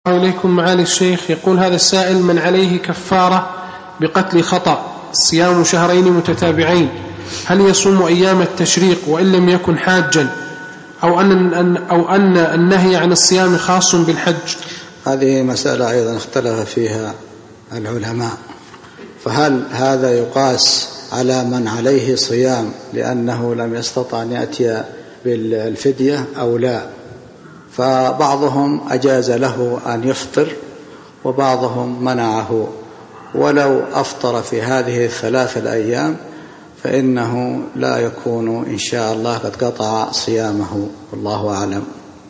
إليكم معالي الشيخ. يقول هذا السائل: من عليه كفارة بقتل خطأ صيام شهرين متتابعين، هل يصوم أيام التشريق وإن لم يكن حاجا، أو أن النهي عن الصيام خاص بالحج؟ هذه مسألة أيضا اختلف فيها العلماء، فهل هذا يقاس على من عليه صيام لأنه لم يستطع أن يأتي بالفدية أو لا؟ فبعضهم أجاز له أن يفطر وبعضهم منعه، ولو أفطر في هذه الثلاث الأيام فإنه لا يكون إن شاء الله قد قطع صيامه، والله أعلم.